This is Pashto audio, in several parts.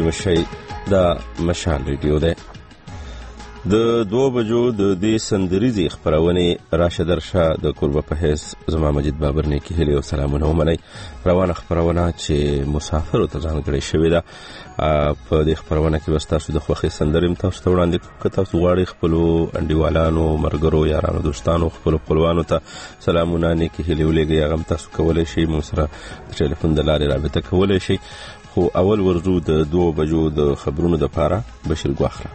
مشي د مشال ریډیو ده. د 2 بجو د دې سندریزي خبرونه راشد درشه د قربه په حیث زما مجید بابر نه کې هلي او سلامونه ومني. روانه خبرونه چې مسافر ته ځانګړي شوی ده. په دې خبرونه کې وستاسو د خوخي سندریم تاسو ته وړاندې کوم. تاسو غواړئ خپل انډیوالانو مرګرو یارانو دوستانو خپل خپلوانو ته سلامونه نه کې هلي ولګي. هغه تاسو کولای شئ مو سره ټلیفون د لارې رابطه کولای شئ. خو اول ورځو د 2 بجو د خبرونو د پاره بشیر ګواخره.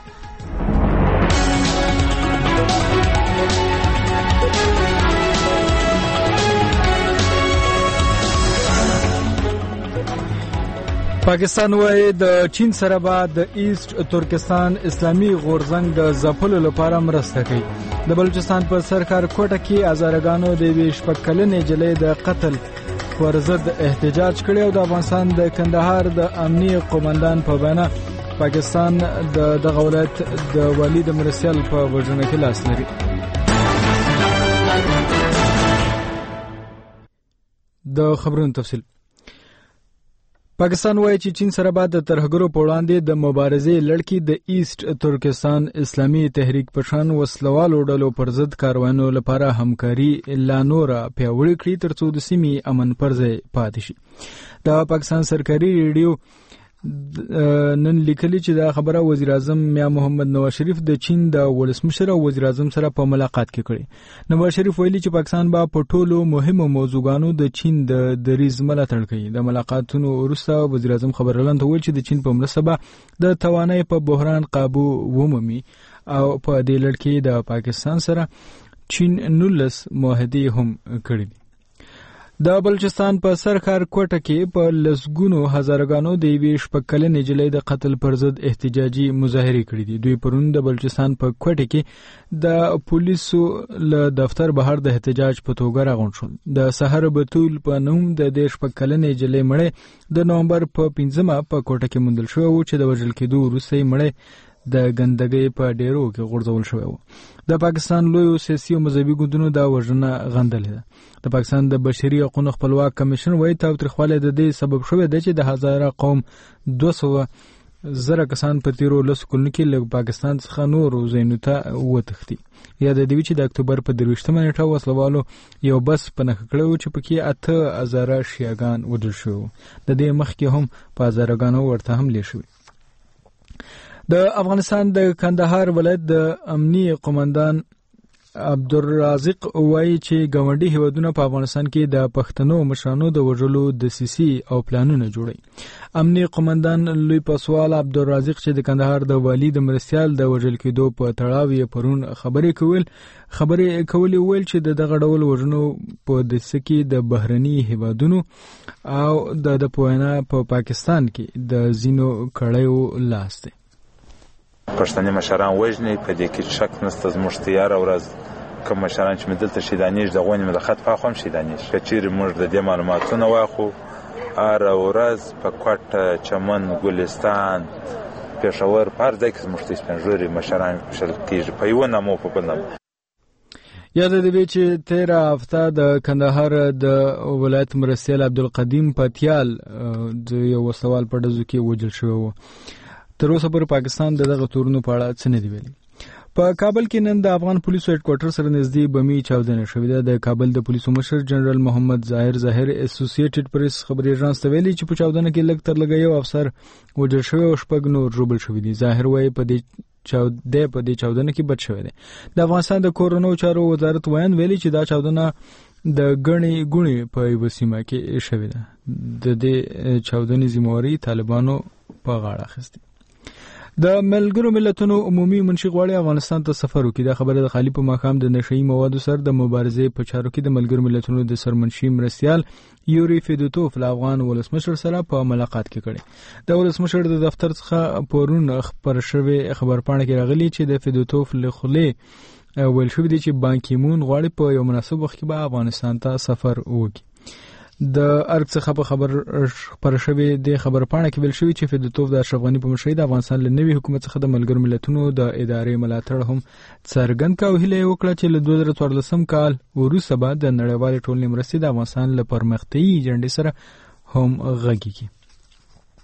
پاکستان وایي د چین سره به د ایست ترکستان اسلامي غورځنګ د ځپلو لپاره مرسته کوي. د بلوچستان په سرکار کوټه کې هزارګانو د 20 کلنې جلۍ د قتل پر ضد احتجاج کړی او د افغانستان د کندهار د امنیه قومندان په بنا پاکستان د دغه ولایت د والي د مرسیال په وژنه کې لاس لري. د خبرونو تفصیل. پاکستان وایي چې چین سره به د ترهګرو په وړاندې د مبارزې لړ کې د ایست ترکستان اسلامي تحریک په شان وسلوالو ډلو پر ضد کاروانو لپاره همکاري لا نوره پیاوړې کړي ترڅو د سیمې امن پر ځای پاتې شي. د پاکستان سرکاري ریډیو نن لیکلي چې دا خبره وزیر اعظم میا محمد نواز شریف د چین د ولسمشر او وزیر اعظم سره په ملاقات کې کړي. نواز شریف ویلي چې پاکستان به په ټولو مهمو موضوعاتو د چین د دریځ ملاتړ کوي. د ملاقاتونو وروسته وزیر اعظم خبرلاند ویل چې د چین په مرسته به د توانایي په بحران قابو ومومي او په دې لړ کې د پاکستان سره چین 19 معاهدې هم کړې دي. د بلوچستان په سرکار کوټه کې په لسګونو هزارګانو د 20 کلنې جلۍ د قتل پر ضد احتجاجي مظاهره کړې دي. دوی پرون د بلوچستان په کوټه کې د پولیسو له دفتر بهر د احتجاج په توګه راغونډ شول. د سحر بتول په نوم د 20 کلنې جلۍ مړې د نومبر په 15 په کوټه کې موندل شو او چې د وژل کېدو وروسته مړې د ګندګۍ په ډیرو کې غورځول شوی و. د پاکستان لوی سیاسي او مذهبي ګوندونو دا وژنه غندلې ده. د پاکستان د بشري حقوقو خپلواک کمیشن وایي تاوتریخوالی د دې سبب شوی دی چې د هزاره قوم 200,000 کسان په تیرو لسو کلونو کې له پاکستان څخه نورو ځایونو ته وتښتي. یا د دې چې د اکتوبر په 23 نیټه وسلوالو یو بس په نښه کړی چې پکې 8,000 شیعاګان وژل شوي. د دې مخکې هم په هزارګانو ورته حملې شوي. د افغانستان د کندهار ولایت د امنیه قومندان عبدالرازق وایي چې ګاونډي هیوادونه په افغانستان کې د پښتنو مشرانو د وژلو دسیسې او پلانونه جوړي. امنیه قومندان لوی پسوال عبدالرازق چې د کندهار د والي د مرسیال د وژل کېدو په تړاو یې پرون خبرې کولې ویل چې دغه ډول وژنو په دسیسه کې د بهرني هیوادونو او د پوهنه په پاکستان کې د زینو کړیو لاس دی. پښتني مشران وژني په دې کې شک نشته. زموږ تیار ورځ کوم مشران چې مدلته شیدانیش د غونې ملخت په هم شیدانیش کچیر موږ د دې معلوماتونه واخو ار ورځ په کوټه چمن ګلستان پېښور پر ځای کې زموږ سپینږوري مشران شل کېږي په یو نامو په بل نامو. یاد دی چې 13 هفته د کندهار د ولایت مرسیال عبدالقدیم پتیال د یو وسوال په ډزو کې وژل شوی و. تر اوسه پورې پاکستان دغه تورونو په اړه څه نه دی ویلي. په کابل کې نن د افغان پولیسو هډ کوارټر سره نږدې بمي چاودنه شوې ده. د کابل د پولیسو مشر جنرال محمد ظاهر اسوسییټډ پریس خبري اژانس ته ویلي چې په چاودنه کې لږ تر لږه یو افسر وژل شوی او 6 نور ژوبل شوي دي. ظاهر وایي په دې چاودنه کې بچ شوی دی. د افغانستان د کورونو چارو وزارت وایي ویلي چې دا چاودنه د غني ګونی په یو سیمه کې شوې ده. د دې چاودنې ذمہواری طالبانو په غاړه اخیسته. د ملګرو ملتونو عمومي منشي غواړي افغانستان ته سفر وکړي. دا خبره د خالی په مقام د نشئی موادو سره د مبارزې په چارو کې د ملګرو ملتونو د سرمنشي مرسیال یوري فیدوتوف له افغان ولسمشر سره په ملاقات کې کړي. د ولسمشر د دفتر څخه پرون خبر شوی خبرپاڼه کې راغلی چې د فیدوتوف له خلې ویل شوی دی چې بان کی مون غواړي په یو مناسب وخت کې به افغانستان ته سفر وکړي. د ارګ څخه په خبر شوی د خبرپاڼه کې ویل شوی چې فیدوتوف د اشرف غنی په مشرۍ د افغانستان له نوي حکومت څخه د ملګرو ملتونو د ادارې ملاتړ هم څرګند کړ او هیله وکړه چې له 2014 کال وروسته به د نړیوالې ټولنې مرستې د افغانستان له پرمختیایي ایجنډې سره هم غږیږي.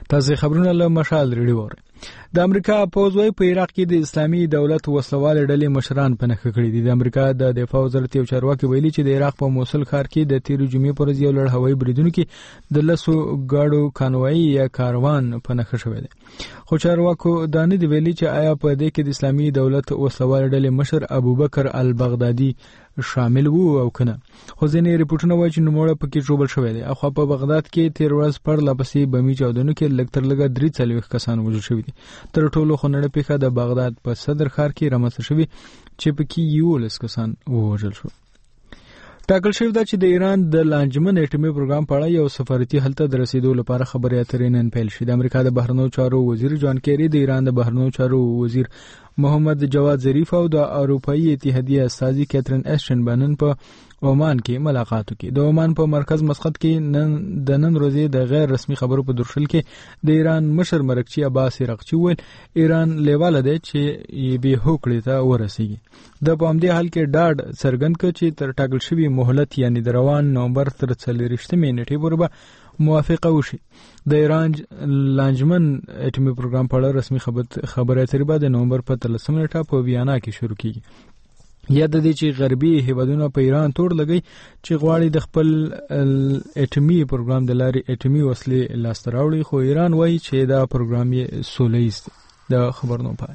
تاسو خبرونه له مشال ریډیو وره. د امریکا پوځ وايي په عراق کې د اسلامي دولت وسلوال ډلې مشران پنهخه کړي دي. د امریکا د دفاع وزارت یو چارواکي ویلي چې د عراق په موصل ښار کې د 13 جمعې پر ورځ یو لړ هوایي بریدونکو د لسو گاډو کانوای یا کاروان پنهخه شوی دی. خو چارواکو دا نه دی ویلي چې آیا په دې کې د اسلامي دولت وسلوال ډلې مشر ابوبکر البغدادي شامل وو او کنه. خو ځینې ریپورتونه وایي چې نوموړی پکې ټروبل شوی دی. اخو په بغداد کې 13 ورځ پر لپسې بمي چاودنو کې لږ تر لږه 43 کسان وژل شوي دي. تر ټولو خنړه پیښه د بغداد په صدر ښار کې رامنځته شوې چې پکې 11 کسان وژل شو. ټاکل شوی دا چې د ایران د لانجمن اټومي پروګرام په اړه یو سفارتي حل ته د رسیدو لپاره خبرې اترې نن پیل شي. د امریکا د بهرنیو چارو وزیر جان کیری د ایران د بهرنیو چارو وزیر محمد جواد ظریف او د اروپאי اتحادیه استاذي کیترین ایشټن بنن په عمان کې ملاقات وکړي. د عمان په مرکز مسقط کې نن ورځې د غیر رسمي خبرو په درشل کې د ایران مشر مرکچی عباس عراقچی ویل ایران لیواله ده چې به هوکړې ته ورسیږي. د پامدې حال کې ډاډ څرګند کړ چې تر ټاکل شوی مهلت یعنی د روان نومبر تر 40 نیټې پورې موافقه وشي. د ایران لانجمن اټومي پروګرام په اړه رسمي خبره اترې بعد د نومبر په 13 نیټه په ویانا کې شروع کیږي. یاد دي چې غربي هیوادونه په ایران تور لګي چې غواړي د خپل اټومي پروګرام د لارې اټومي وسلې لاسته راوړي، خو ایران وایي چې دا پروګرام یې سوله‌ییز دی. د خبرونو پای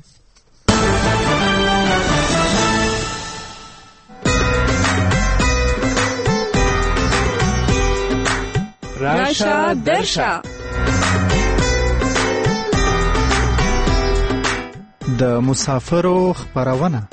راشا درشا د مسافرو خبرونه.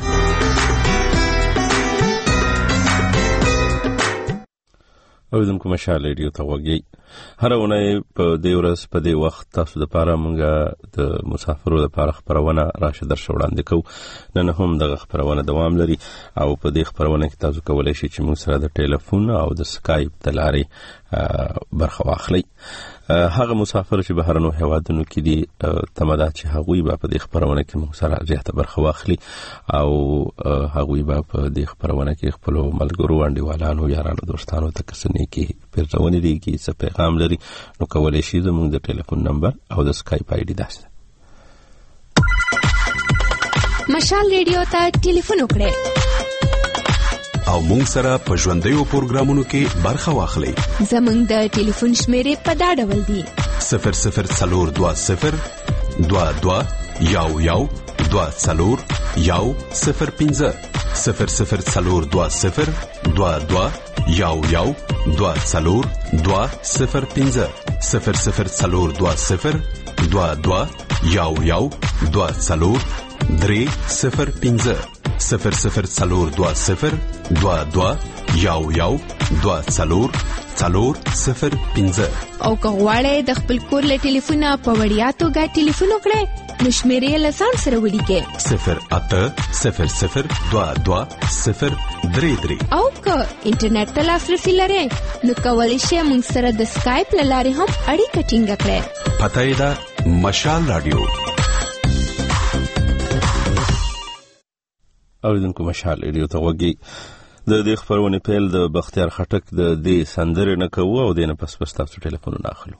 اوریدونکو مشال ریډیو ته وګورئ. هر اونۍ په دې ورځ په دې وخت تاسو لپاره موږ د مسافرو لپاره خبرونه راشه درشه وړاندې کوو. نن هم دغه خبرونه دوام لري او په دې خبرونه کې تاسو کولای شئ چې موږ سره د ټلیفون او د سکایپ د لارې برخه واخلئ. هغه مسافر چې بهرنو هیوادونو کې دي تمدا چې هغوی به په دې خبرونه کې موږ سره زیاته برخه واخلي او هغوی به په دې خبرونه کې خپل ملګرو انډیوالانو یارانو دوستانو ته کسنې کې پیرځونې دي کې څه پیغام لري نو کولای شي زموږ د ټلیفون نمبر او د سکایپ آی ډي داسته مشال ریډیو ته ټلیفون وکړئ او مونږ سره په ژوندیو پروګرامونو کې برخه واخلئ. زموږ د ټلیفون شمیرې په دا ډول دي: 0020 22 یو 24 105 0020 22 یو 24 205 0020 22 یو 24 305 0020 22 یو 24 405 او کغواړی د خپل کور له ټلیفونه په وړیا توګه ټلیفون وکړئ نو شمیرې له ځان سره ولیکئ 0800 22 033 او که انټرنیټ ته لاسرسي لرئ نو کولی شئ موږ سره د سکایپ له لارې هم اړیکه ټینګه کړئ. پته یې ده مشال رادیو. اوریدونکو مشال ریډیو ته وګورئ. د دې خبرونې پیل د بختیار خټک د دې سندرې نه کوو او د نه پس تاسو ټلیفونونه اخلو.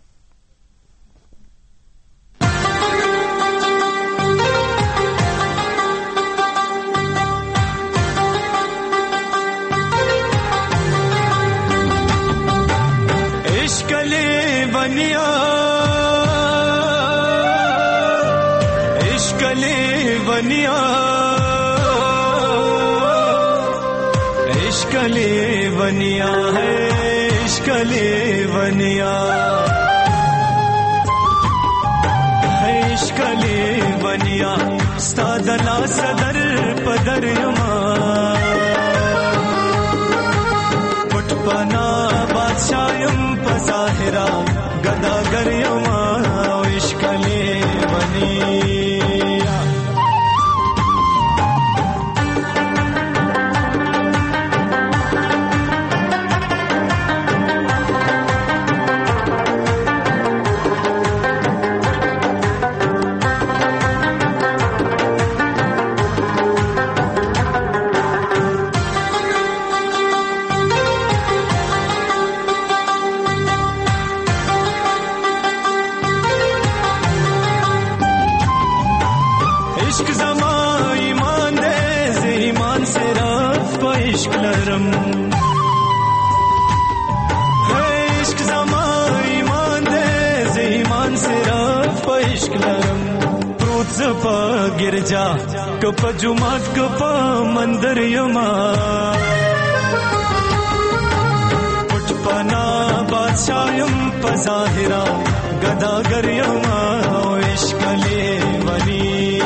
عشق له بنیا عشق له بنیا عشق ले बनिया है इश्क ले बनिया है इश्क ले बनिया स्तादला सदर पदर यमा पटपना बादशाहम पजाहिरा गदागर यमा इश्क ले बनिया عشق زما ایمان دې زه ایمان صرف په عشق لرم عشق زما ایمان دې زه ایمان صرف په عشق لرم پروت ز په ګرجا کپ جمعات کپ مندر یما پټ پنا بادشاہ یم په ظاهرا گداگر یما عشق لیونی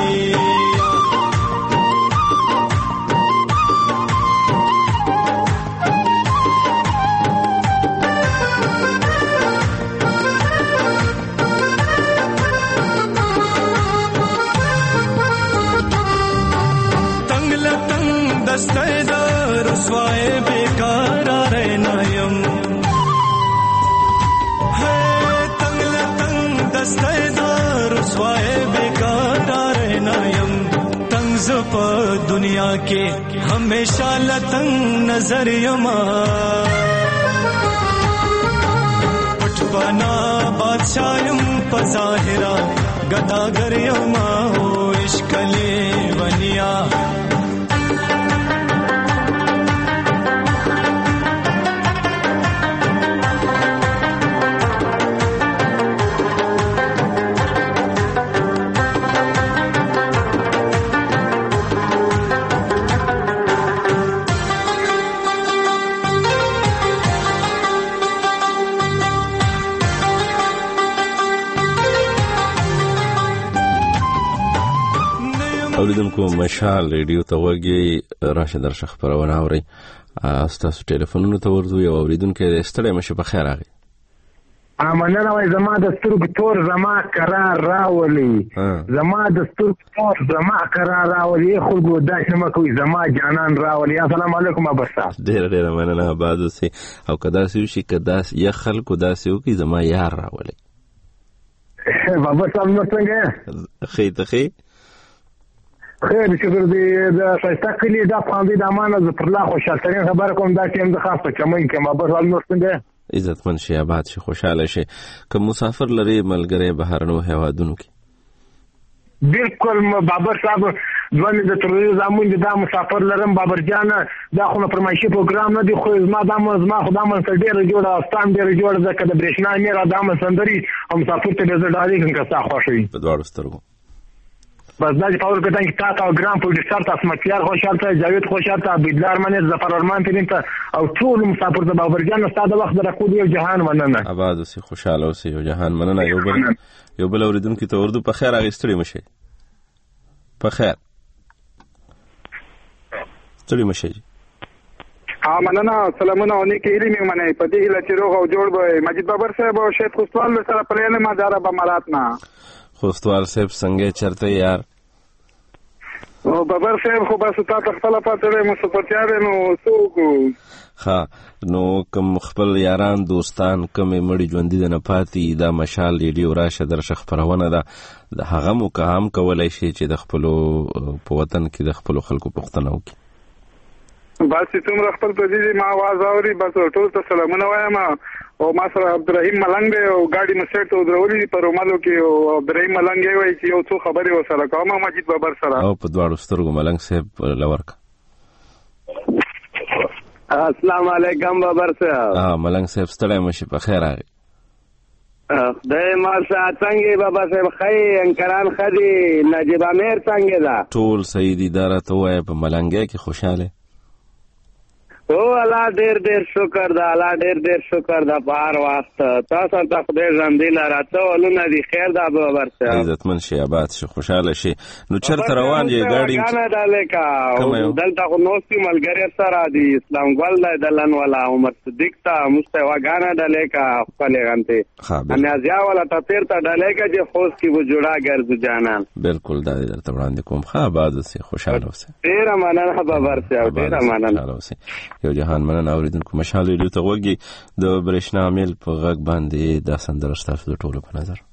دسته در رسوای بیکار رہنا یم ہے تنگ دسته در رسوای بیکار رہنا یم تنگ زپ دنیا کے ہمیشہ لتنگ نظر یما پٹ بنا بادشاہ یم پظاہرہ گداگر یما ہو عشق لیونیا اوریدونکو مشال ریډیو ته وګورئ راشه درشه خبرونه اورئ تاسو ټلیفونونو ته ورځو یو اوریدونکو ستړی مشه په خیر راغی مننه وای زما د سترګو تور زما قرار راولي زما د سترګو تور زما قرار راولي خلکو داسې مه کوئ زما جانان راولي السلام علیکم ابستا ډېره مننه آباد اوسئ او که داسې وشي که داسې یا خلکو داسې وکړي زما یار راولي بابا صاحب نو څنګه ښې ته ښې خیر شکر دی د ښایسته کلي دا پخوانځي د امانه زه پر لا خوشحالترین خبره کوم دا ټیم زه خاص په چمن کې یم بابا صاحب نور څنګه عزتمن شي آباد شي خوشحاله شي که مسافر لري ملګری بهرنو هیوادونو کې بالکل بابر صاحب ځواني د ترویز زمون دا مسافر لرم بابر جان دا خو فرمایشي پروګرام نه دی خو زما خدا من سره ډېر جوړه استان ډېر جوړه ځکه د برېښنا میرا د امن سندري هم مسافر ته زه ډاري کوم که تا خوښوي په دواړو سترګو بس دا پاور کتان کې تا او ګرام پروډوسر تاسو متیار خوشاله ته جاوید خوشاله ته بدلار منه ظفر ارمان ترين ته او ټول مسافر د بابر جان استاد وخت درکو دی جهان مننه آباد اوسې خوشاله اوسې یو جهان مننه یو بل اوریدونکو ته اردو په خیر اغستړي مشه په خیر ستړي مشه مننه سلامونه ونی کې علمي منه په دې هله چې روغ او جوړ به مجید بابر صاحب او شیخ خوستوال سره پلان ما دارا بمرات نه خوستوال صاحب څنګه چرته یار او بابر صاحب خو بس تا خپل پاتره مو سپورټیار نو سوکو ها نو کوم خپل یاران دوستان کوم مړي ژوندۍ د نه پاتې دا مشال ریډیو راشه درشه خبرونه ده د هغه مو که هم کولای شي چې د خپل په وطن کې د خپل خلکو پوښتنه وکړي بس څومره خپل په دې ما आवाज اوري بس ټول ته سلامونه وایم او ما سره عبدالرحیم ملنګ دی او گاډي مسټ ته درولې په رومالو کې او عبدالرحیم ملنګ وایي چې یو څو خبرې وسره کوم مجید بابر سره او په دواړو سترګو ملنګ صاحب لورک السلام علیکم بابر صاحب ملنګ صاحب ستړی مشي په خیر راغی خدای مارشا څنګه بابا صاحب خی انکران خدي نجیب امیر څنګه دا ټول سیدی داره ته وای په ملنګ کې خوشاله او الله ډېر شکر دا الله ډېر شکر دا بهر وخت تاسو ته خدای ژوندۍ لراته ولونه دي خیر دا بابر صاحب عزتمن شي آباد شي خوشاله شي نو چرته روان یې ګاډي نه دالکا دلته خو نوستي ملګری سره دي اسلام ګل دلن ولا عمر صدیق تا مستوا غانا دالکا خپل غنته انا ځا ولا تیر ته دالکا چې خوش کی و جوړا ګرځو جانان بالکل دا درته وړاندې کوم ښه آباد سي خوشاله اوسه ډېر مننه بابر صاحب ډېر مننه یو جهان مننه اوریدونکو مشال ریډیو ته وګورئ د برېښنا میل په غږ باندې دا سندره ستاسو د ټولو په نظر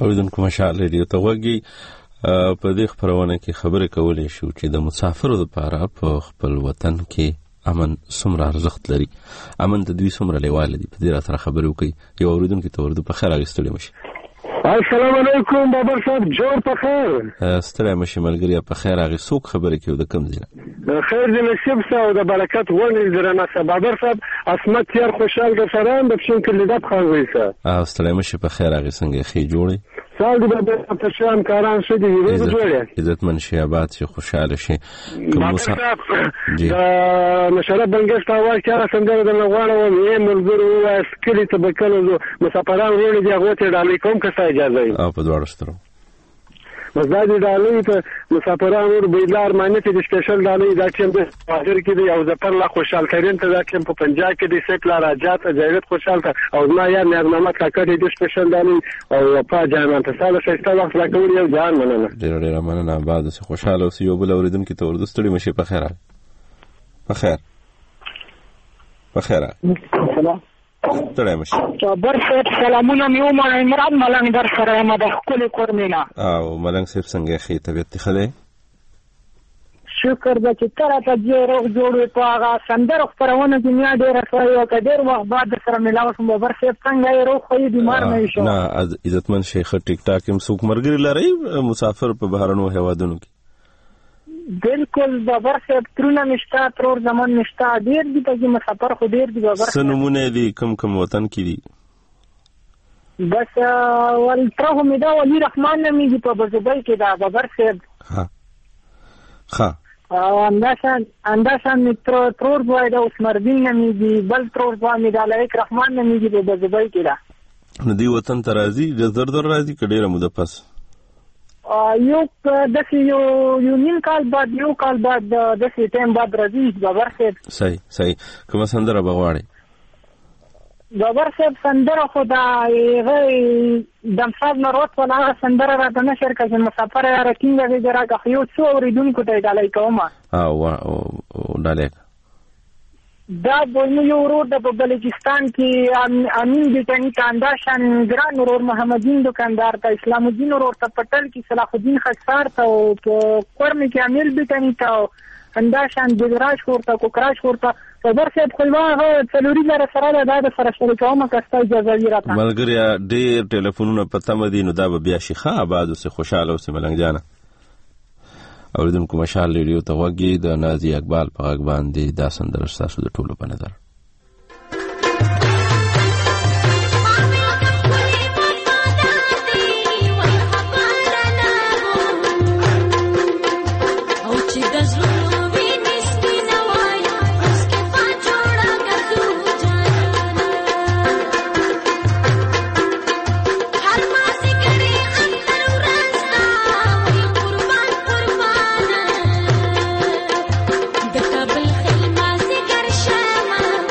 اوریدونکو مشال ریډیو ته وګورئ. په دې خبرونه کې خبرې کولې شو چې د مسافرو لپاره په خپل وطن کې امن څومره ارزښت لري، امن د دوی څومره لیواله دي. په دې راته خبرې وکړي. یو اوریدونکو ته ورته په خیر اغوستلې مشي. السلام علیکم بابر صاحب، جوړ په خیر. ستړی مشي ملګری، په خیر اغه څوک خبرې کوي د کم ځای؟ خیر دې نصیب او د برکت ونی درنه صاحب. بابر صاحب اسمت یار خوشحال د سلام د پښین کلیدات خان وایسا. ستړی مشي په خیر اغه څنګه خې جوړي؟ سال دې په شام کاران شې دي جوړه. عزت منشي آباد شي، خوشاله شي. بابر صاحب د مشرف بنګښت اواز چاره څنګه د نغواړو یې ملګرو اسکلی ته بکلو مسافران وروړي دی هغه ته ډالۍ کوم که څه اجازه وي؟ په دواړو سترو مزدادي ډالۍ ته مسافران ور بیلار معنی ته د سپیشل ډالۍ دا ټیم د حاضر کې دی او ظفر الله خوشحال ترين ته دا ټیم په پنجاب کې دی سیکلا راجات جاوید خوشحال ته او ما یا نیاز محمد کاکړ د سپیشل ډالۍ او په جانان ته ساده شته وخت راکول یو ځان مننه. ډېر مننه. بعد سه خوشاله اوس یو بل اوریدونکو ته ورستړي مشي. په خیر په خیر په خیر سلام تړای مشي. بر صاحب سلامونه میو ما عمران ملنګ در سره ما د خپل کورمینا او ملنګ صاحب څنګه خې طبيعت خله؟ شکر د چې تر ته جوړې په هغه سندر خبرونه دنیا ډېر سوي او کډیر وخت بعد سره ملاو شم. بر صاحب څنګه یې روغ خو بیمار نه شو؟ نه عزتمن شیخ ټیک ټاک هم څوک مرګري لري مسافر په بهرنو هوادونو کې؟ بالکل بابر صاحب ترونه نشتا ترور زمان نشتا ډیر دي چې مسافر خو ډیر دي. بابر سنمونه دي کم وطن کې دي؟ بس ول ترغه مې دا ولي رحمان نمې دي په بزبای کې دا بابر صاحب. ها انداشان ترور بوای دا اسمردین نمې دي، بل ترور بوای مې دا لایک رحمان نمې دي په بزبای کې دا. نو دی وطن ته راځي زر راځي کډیره مده پس یو دسی یو نیم کال بعد یو کال بعد دسی ټیم بعد راځي. بابر صاحب صحیح کوم سندره بغواړي؟ بابر صاحب سندره خدا یې دمصاب نروت ولا سندره را د نشر کې مسافر راکینګه دې راکه یو څو اوریدونکو ته ډالۍ کوم. ډالۍ دا بولنو یو ورور د بلوچستان کې امین بیٹانی کانداشان ګران ورور محمدین دکاندار ته اسلام الدین ورور ته پټل کې صلاح الدین خسار ته او کورمه کې امیر بیٹانی ته انداشان دلراج ورته کوکراش ورته. صدر صاحب خلوه څلوري لاره سره د سره شریکوم کسته اجازه ویراته ملګری ډېر ټلیفونونه پته مدي نو دا بیا شيخه آباد اوسه خوشاله اوسه ملنګ جانه. اوریدونکو مشال ریډیو ته وګورئ. د نازي اقبال په غږ باندې دا سندره تاسو د ټولو په نظر. د کابل خلما سي ګر شمه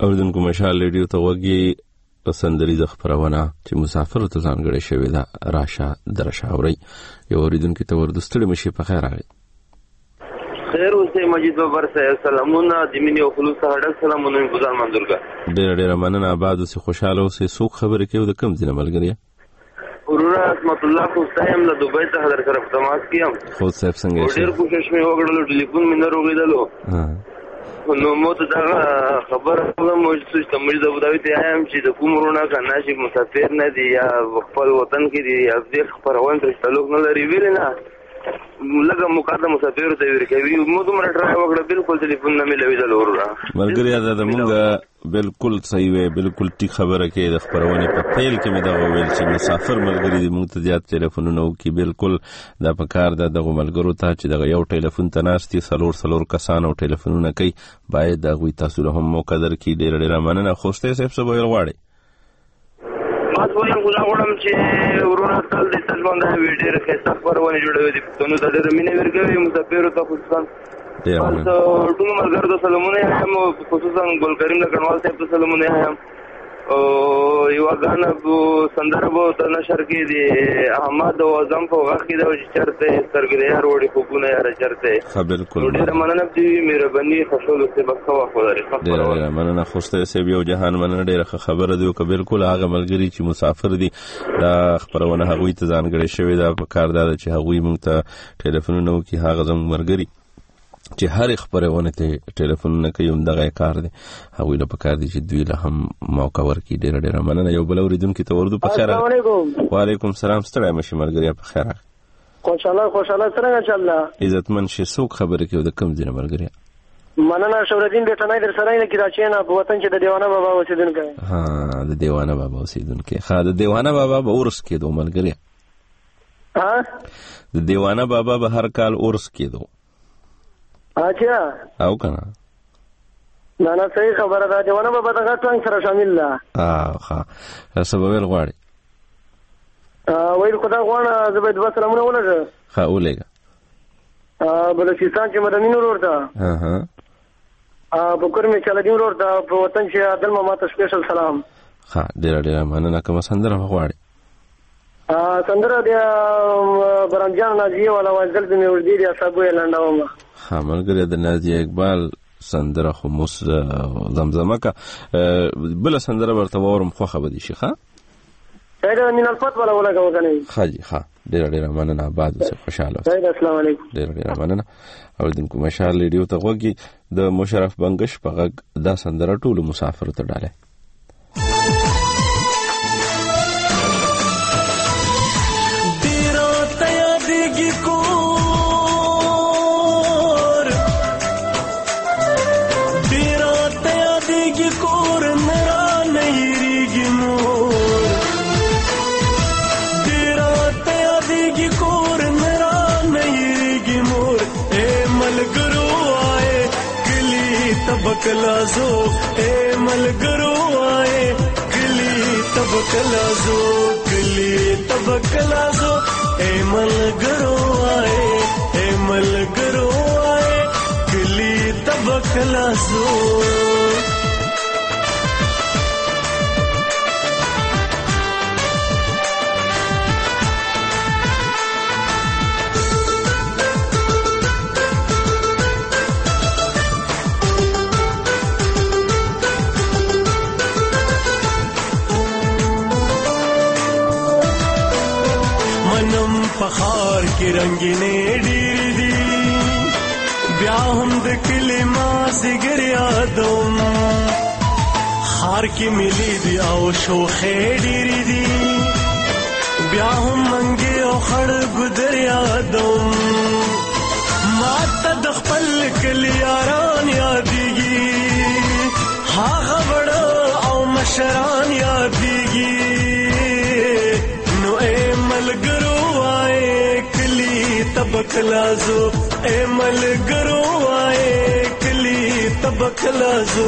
اوریدونکو مشال ریډیو ته وګورئ سندریزه خبرونه چې مسافر ته ځانګړې شوې ده راشه درشه اوري یو اوریدونکو ته ورستړي مشي په خیر راغی خیر اوسه مجید بابر صاحب سلامونه د مینې او خلوص هډه سلامونه ګزار منظورګه ډېر مننه آباد اوسه خوشاله اوسه څوک خبرې کوي د کم ځنه ملګری ورور اسمت الله خو صاحب له دوبۍ ته حاضر طرف تماس کیم خو صاحب څنګه ډېر کوشش مې وکړلو ټلیفون مې نه روغېدلو نو مو ته دا خبر کوم چې تمرې د ابوظبي ته آیم چې د کوم ورونه کنه چې مسافر نه دي یا خپل وطن کې دي یا د خبرونه تر تعلق نه لري ویل نه لکه مقدم مسافر ته ورکوي مو دومره ټرای وکړه بالکل ټلیفون نه ملوي د لورا ملګری دا موږ بالکل صحیح وي بالکل ټیک خبره کې د خبرونه په پیل کې مې دا ویل چې مسافر ملګری دې موږ ته زیات ټلیفونونه وکي بالکل دا په کار د ملګرو ته چې دا یو ټلیفون ته ناشتي سلور کسان او ټلیفونونه کوي باید دا غوي تاسو له هم مقدر کې ډېر مننه خوسته صاحب څه ویل غواړي تاسو ولې غواړم چې ورونه تل د تلوان د ویډیو کې خبرونه جوړوي د پښتون د ډېر مینه ورګوي مسافر ته خصوصا تاسو ټول ملګرو ته سلامونه هم خصوصا ګل کریم لکنوال صاحب ته سلامونه هم او یو غانا سندربو ته نشر کې دي احمد او اعظم په وخت کې د چرته سرګری هر وړي کوونه یا چرته بالکل ډېر مننه دي مهرباني خوشاله سه بخوا خدای ډېر مننه خوشته سه یو جهان مننه ډېر خبره دی او بالکل هغه ملګری چې مسافر دي دا خبرونه هغه ته ځانګړې شوی دا په کار دا چې هغه موږ ته ټلیفونونه وکي هغه زموږ مرګري چې هر خبرونه ته ټلیفون کوي دغه کار دی هغه له پکار دي چې دوی له هم موقع ورکړي ډېر مننه یو بل اوریدونکو ته ورته په خیر وعلیکم السلام ستړی مشه مرګري په خیر خوشاله څنګه چل عزتمن شي څوک خبرې کوي د کم ځای مرګري مننه شوردین د تنای در سره نه کی راچینه په وطن چې د دیوانه بابا اوسیدونکو د دیوانه بابا اوسیدونکو د دیوانه بابا به ورس کېدو مرګري د دیوانه بابا به هر کال ورس کېدو اچھا او کنه نه صحیح خبره ده دیوانه بابا د غټنګ سره شامل ده ښه سبب ویل غواړي ویل خدا غواړه زبید وسلامونه ولګه ښه ولګه بلوچستان چې مدني نور ورته بکر می چاله دی ورته په وطن چې عدل ماما ته سپیشل سلام ښه ډېر مننه کوم سندره غواړي سندره د برامجان نازیه ولا وځل د میوردی دی صاحب لاندوم ملګری د نازیه اقبال سندره خو موس زمزمه کا بل سندره ورته ورم خو خبر دي شيخه دا من الفت ولا وګنه خاجي ښه ډېر مننه بعد اوسه خوشاله السلام علیکم ډېر مننه او دونکو مشال ریډیو ته وګي د مشرف بنگش په غږ دا سندره ټول مسافر ته ډاله कलाजो ए मलगरो आए गली तब कलाजो गली तब कलाजो ए मलगरो आए गली तब कलाजो पखार के रंगीने डीर दी ब्याहम द किलिमा सिगर यादों हार के मिली दी आओ शोखे डीर दी ब्याहम मंगे ओ खड़ गुदर यादों माता दखपल कलियारान यादीगी हा खबड़ा आओ मशरान यादीगी नो ए मलगरो तबकलाजो ए मलगरो आए कली तबकलाजो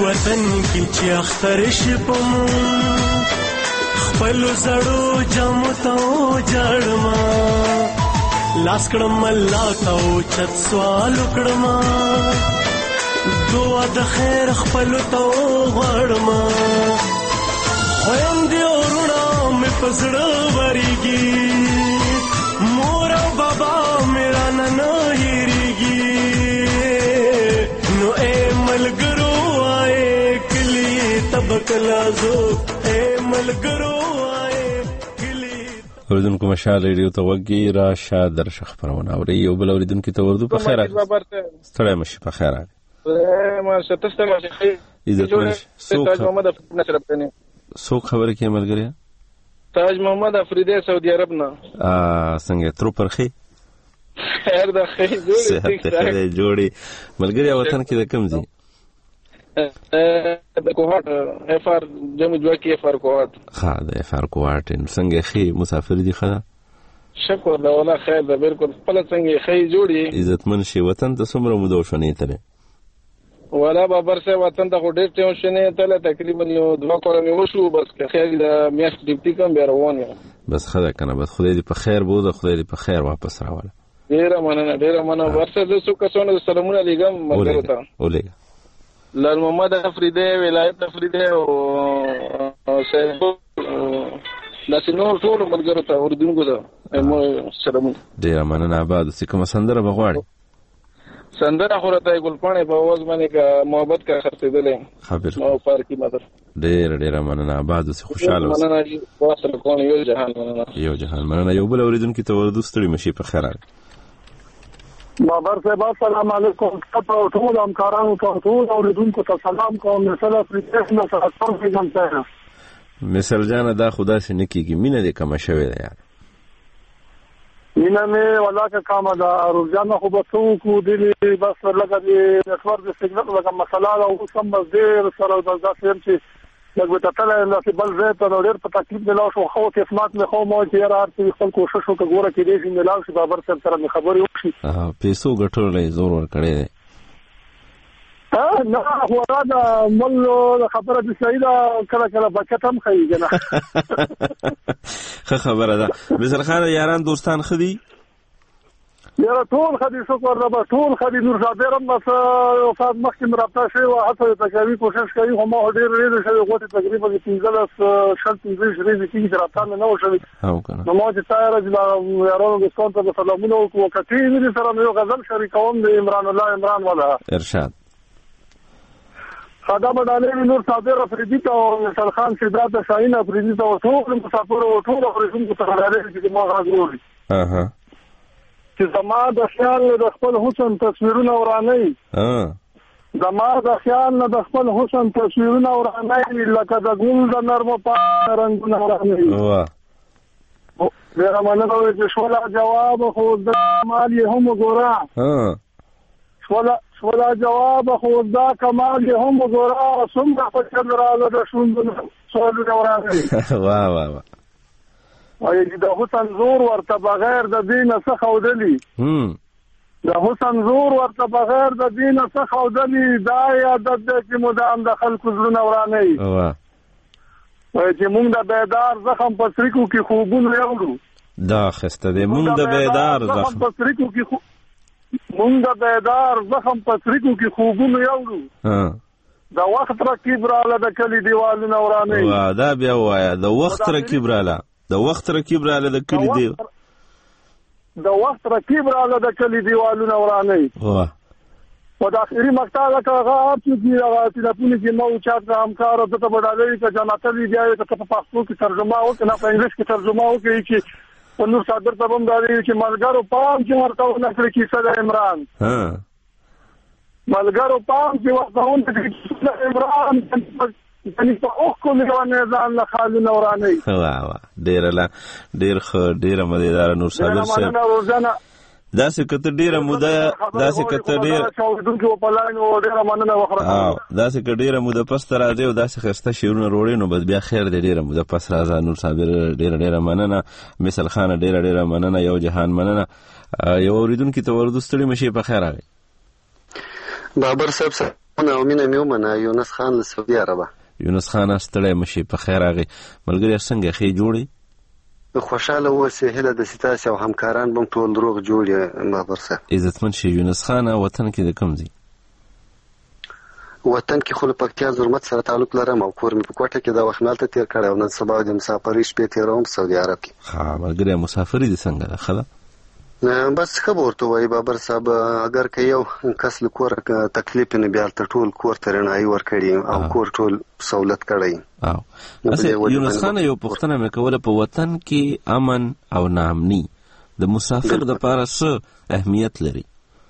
وطن کې چې اختر شي په مون خپل زړو جامو ته جړما لاس کړم الله ته چت سوال کړم دعا د خیر خپل ته غړما خويندې ورونه مې پزړه وريږي مور او بابا میرا نن هېریږي نو اے ملګرو آئے کلی تبکلا زو اے ملګرو اوریدونکو مشال ریډیو ته وګي راشه درشه خبرونه اوري یو بل اوریدونکو ته ورده په خیر ستړی مشي په خیر ما ستاسو مشي عزت تاج محمد نصر پنه سو خبر کې ملګری تاج محمد افریدی سعودي عرب نه څنګه تر پرخي خیر د خیر جوړي ملګری وطن کې د کم دي د کوهات اف ار جمع جوا کې اف ار کوهات ها د اف ار کوهات څنګه خي مسافر دي خدا شکر دا ولا خیر دا بالکل خپل څنګه خي جوړي عزتمن شي وطن ته څومره مودو شنه تره ولا بابر سے وطن ته ډېر ټیم شنه ته تقریبا یو 2 کال وشو بس خیر د میاش ډیپټي کم به روان یم بس خدا کنه بس خدای دې په خیر بوده خدای دې په خیر واپس راوړه ډېر مننه ورسره د څو کسانو سلامونه لګم مګر ته ولګه لال محمد افریدی ولایت افریدی او سیف ناسینو ټول ملګرو ته اوردونکو ته سلام ډیر مننه آباد سکه مسندره بغواړي سندره خورته ګلپانه په आवाज باندې کا محبت کا خرڅېدلې خبر نو پارکی مدر ډیر مننه آباد سه خوشاله مننه واسره کوم یو جهان مننه یو بل اوریدونکو ته ورودستړي مشي په خیر بابر صاحب السلام علیکم تاسو ټول همکارانو ته ټول اوریدونکو ته سلام کوم مثلا پریکشن سره څنګه ځم مثال جان دا خدا سي نکیږي مینه دې کم شوي ده یار مینه مې ولاکه کام دا روزانه خو به څو کو دي بس لکه دې نتورک د سیګنال لکه مسله او سم ډېر سره د ځاسم چې لکه ته له بل ځای ته ډېر په تکلیف نه لاو شو خو قسمت مې خو مو چې راځي خپل کوشش وکړ ګوره کې دې نه لاو شي بابر صاحب سره خبرې وکړي پیسو ګټولې زور ور کړې نه هو دا مل خبره دې صحیح ده کله بچت هم خېږي نه خبره ده مثال خان یاران دوستان خدي یاره ټول خدي شکر رب ټول خدي نور صابرم بس استاد مخکې مرابطه شوی او هڅه تکوي کوشش کوي هم ډېر شوی غوټه تقریبا 15 شرط ریزي کې رابطه نه وشوي نو ما چې تایار د یارانو دوستان ته سلامونه او کتي دې سره یو غزل شریکوم د عمران الله والا ارشاد خدامه دالې نور صابر افریدی ته او مثال خان شداد شاهین افریدی ته او ټول مسافر او ټول اوریدونکو ته راځي چې ما غوړي چې زما د خیال د خپل حسن تصویرونه ورانه زما د خیال د خپل حسن تصویرونه ورانه لکه د ګل د نرمو پاڼو رنگونه ورانه واه ډیر مننه چې شولا جواب خو د مال یې هم ګورا شولا جواب خو دا کمال یې هم ګورا څومره په چل راځي د شوندونو سوالونه ورانه واه او چې د حسن زور ورته بغیر د دین څخه خودلی د حسن زور ورته بغیر د دین څخه خودلی دا عادت ده چې مدام د خلکو زړه ورانه وي چې موږ د بیدار زخم په سریکو کې خوبونه یوړو دا خسته ده موږ د بیدار زخم په سریکو کې موږ د بیدار زخم په سریکو کې خوبونه یوړو د وخت رکیب رااله د کلی دیوالونه ورانه وا دا بیا وایا د وخت رکیب رااله د وخت رکیب رااله د کلی دی د وخت رکیب رااله د کلی دیوالونه ورانه واه په داخلي مقطع کې هغه چې هغه تلفون کې نو چات همکار د ته بدلې چې جناتل دی چې په پښتو کې ترجمه او نه په انګلیسي کې ترجمه وکړي چې په نور صادر ته هم داري چې ملګرو پام چې ورته ونکړي کې صد عمران ملګرو پام چې ورته ونکړي صد عمران یعنی په اوخ کو نه ځان له خالي نورانه واه ډیر مزیدار نور صابر صاحب دا څه کته ډیره موده دا څه کته ډیره پس راځي او دا څه خسته شیرونه وروړي نو بس بیا خیر دې ډیره موده پس راځه نور صابر ډیره مننه مثال خان ډیره مننه یو جهان مننه یو اوریدونکو ته ورودستړي مشي په خیر راغی بابر صاحب او مینه مې ومنه. یونس خان له سعودي عربه. یونس خان ستړی مشي، په خیر راغی. ملګری څنګه ښې جوړې؟ خوشحاله اوسې، هیله د ستاسې او همکاران به هم ټول روغ جوړ یې بابر صاحب. عزتمن شي. یونس خان وطن کې د کوم ځای؟ وطن کې خو له پکتیا زرمت سره تعلق لرم او کور مې په کوټه کې دا وخت مالته تېر کړی او نن سبا د مسافرۍ شپې تېروم په سعودي عرب کې. ها ملګری مسافري دې څنګه ده؟ ښه ده؟ بس ښه به ورته وایي بابر صاحب، اگر که یو کس له کوره تکلیف نه بیا هلته ټول کور ته رڼایي ورکړي او کور ټول سہولت کړی. یونس خان یو پوښتنه مې کوله، په وطن کې امن او ناامني د مسافر دپاره څه اهمیت لري؟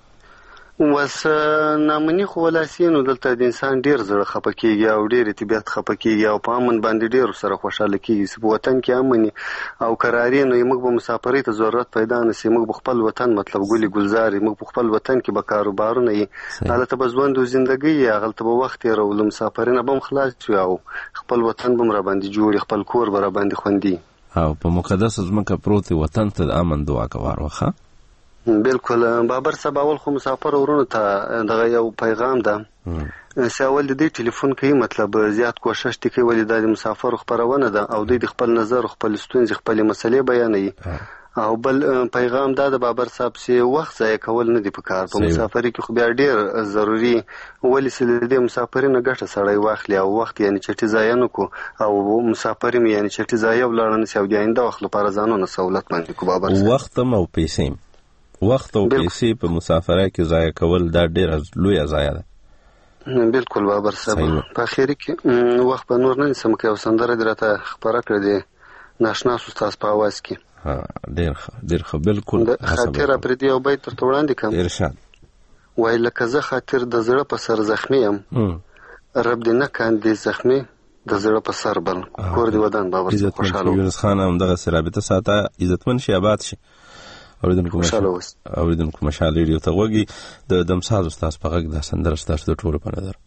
وس نامني خو ولاسي نو دلته د انسان ډېر زړه خفه کېږي او ډېر طبیعت خفه کېږي او په امن باندې ډېر سره خوشحاله کېږي. په وطن کې امني او قراري نو موږ به مسافرۍ ته ضرورت پیدا نه شي. موږ به خپل وطن مطلب ګلي ګلزاري، موږ په خپل وطن کې به کاروبارونه یې هلته به ژوند او زندګۍ یې هغلته به وخت تېرو، له مسافرینه به هم خلاص شو او خپل وطن به هم راباندې جوړي، خپل کور به راباندې خوندي. او په مقدس ځمکه پروت وطن ته د امن دعا کوار وخه. بالکل بابر صاحب، اول خو مسافر ورونو ته دغه یو پیغام ده چې اول د دې ټلیفون کوي مطلب زیات کوشش دې کوي، ولې دا د مسافرو خپرونه ده او دوی د خپل نظر خپل ستونزې خپلې مسلې بیانوي. او بل پیغام دا د بابر صاحب چې وخت ضایع کول نه دي پکار په مسافرۍ کې، خو بیا ډېر ضروري ولې چې د دې مسافرۍ نه ګټه سړی واخلي او وخت یعنې چټي ضایع نه کړو او مسافرۍ مې یعنې چټي ضایع ولاړه نه شي او د آینده وخت لپاره ځانونه سهولت باندې کړو. بابر صاحب وخت هم او پیسې، وخت او پیسې په مسافرۍ کې ضایع کول دا ډېره لویه ضایع ده. بالکل بابر صاحب. په اخر کې وخت په نور نه نیسم که یو سندره دې راته خپره کړې د ناشناسو استاد په اواز کې. ډېر ښه. بالکل خاطره پرې دې یو بیت درته وړاندې کړم. ارشاد. وایي لکه زه خاطر د زړه په سر زخمي یم، رب دې نه کاندې زخمي د زړه په سر بل. کور دې ودان بابر صاحب. خوشحاله یونس خان همدغسې رابطه ساته، عزتمن شي، آباد شي. اوریدونکو مشال ریډیو ته غوږی د دمساز استاد په غږ دا سندره ستاسو د ټولو په نظر.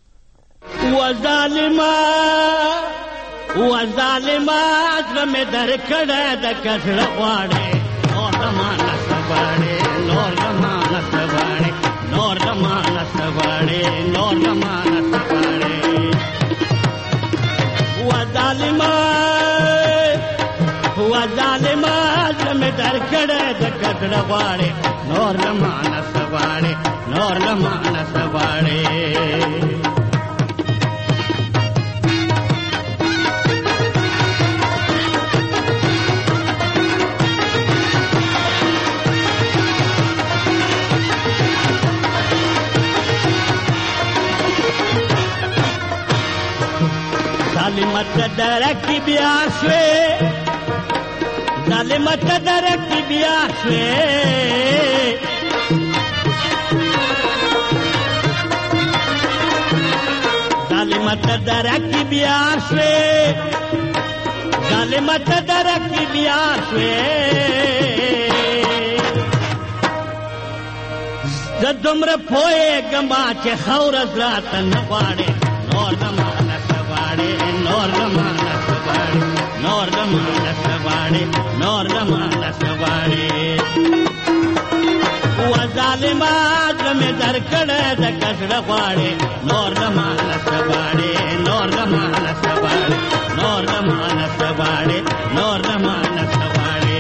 و ظالما زمې در کړه د کسړه غواړې نور زمانه سباړې نور زمانه سباړې نور زمانه سباړې نور زمانه سباړې و ظالما زمې در کړه د کسړه غواړې نور زمانه سباړې نور زمانه سباړې ظالمت درکی بیا شوی ظالمت درکی بیا شوی ظالمت درکی بیا شوی ظالمت درکی بیا شوی زه دومره پوهېږم چې خاوره راته نه غواړې نور زمانه نور زمانه سباړې نور زمانه سباړې نور زمانه سباړې و ظالما زمې در کړه د کسړه غواړې نور زمانه سباړې نور زمانه سباړې نور زمانه سباړې نور زمانه سباړې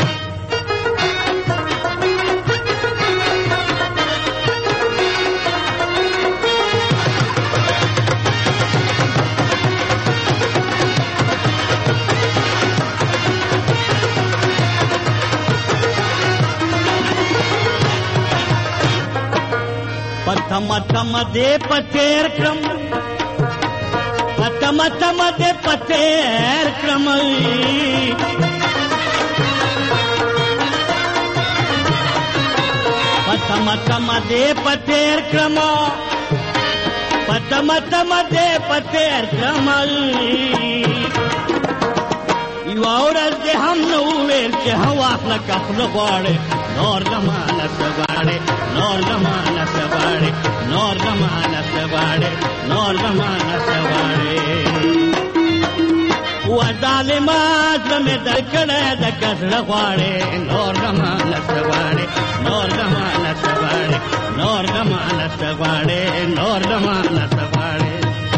تم دې پتیر کړم تم دې پتیر کړم تم دې پتیر کړم تم دې پتیر کړم یو ورځ دې هم نو ویل چې هوا خپل خپل غواړي نور زمانه سباړې نور زمانه سباړې نور زمانه سباړې نور زمانه سباړې و ظالما زمې در کړه د کسړه غواړې نور زمانه سباړې نور زمانه سباړې نور لمانه سغواړې نور لمانه سغواړې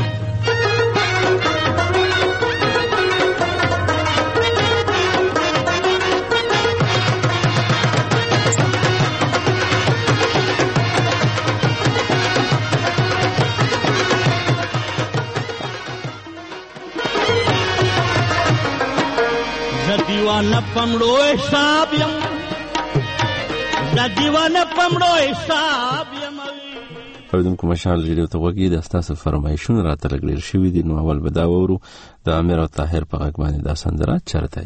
دیوانه پمړو حساب یم دا دیوانه پمړو حساب یم اوریدونکو مشال ریډیو ته وګورئ د تاسو فرمایشونه راته لګل شوې دي. نو اول به دا وورو د امیر او طاهر په غږ باندې دا سندره چرته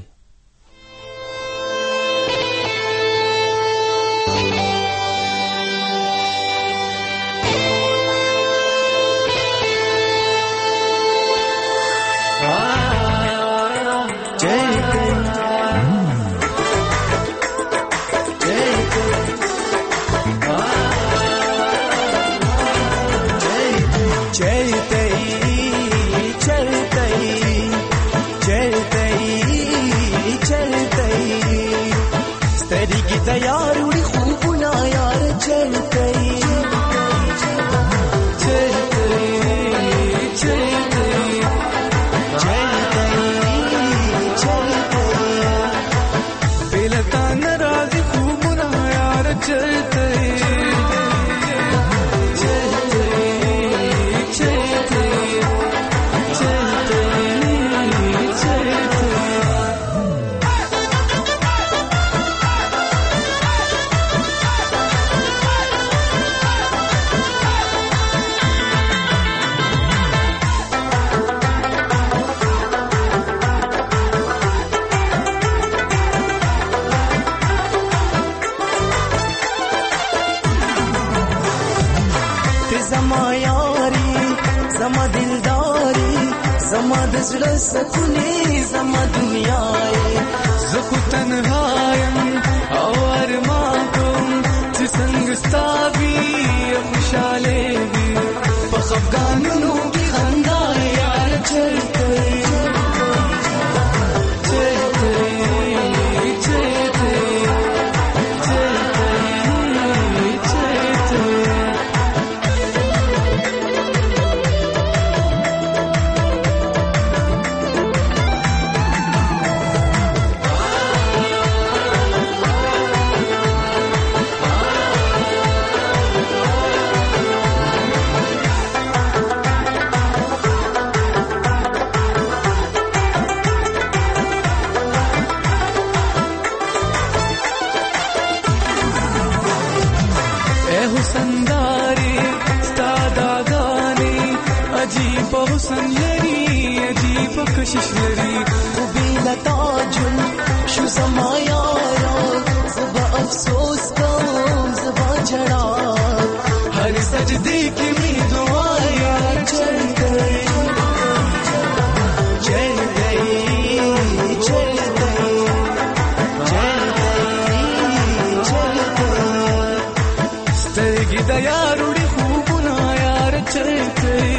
زړه سکونې زما دنیا یې زه خو تنها یم او ارمان کوم چې څنګه ستا وي خوشحالې وي په خفګانونو کې خندا یار چرته کشش لري خو بلا تاجل شو زما یارا زبا افسوس کوم زبا جڑا هر سجدے کی می دعا یار چل گئی چل گئی چل گئی چل گئی چل گئی سترګې د یاروړي خوبونه یار چل گئی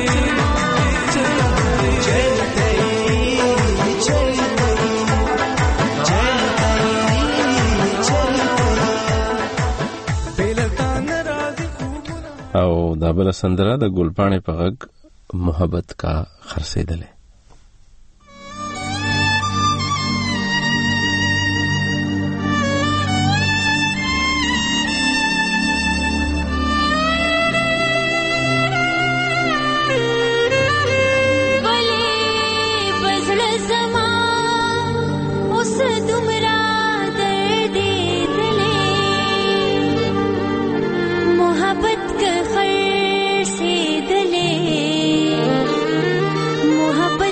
او دا بل سندره د ګلپاڼې په غږ محبت کا خرڅېدلې. محبت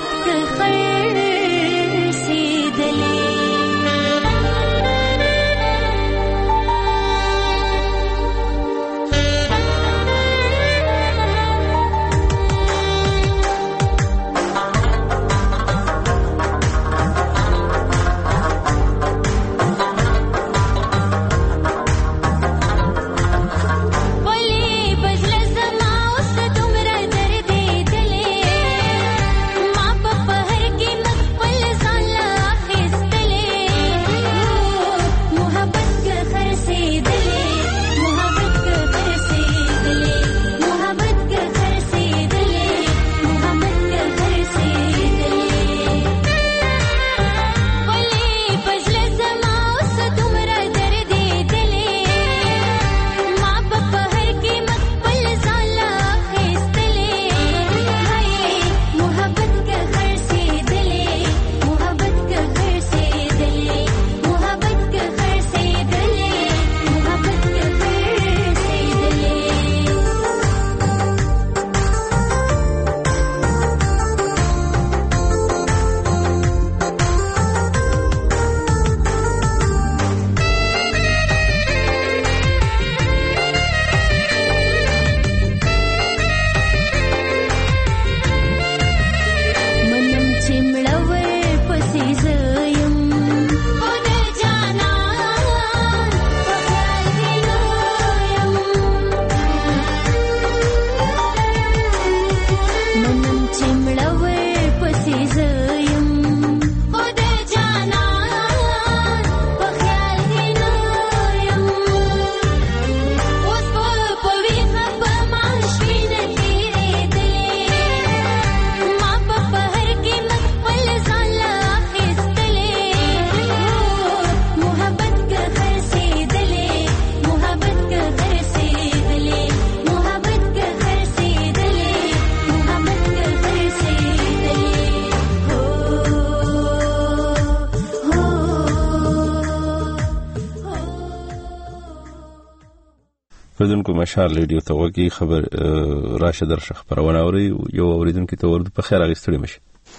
اوریدونکو مشال ریډیو ته وګورئ خبر راشه درشه خبرونه اوري یو اوریدونکو ته ورته په خیر اغستړي مشي.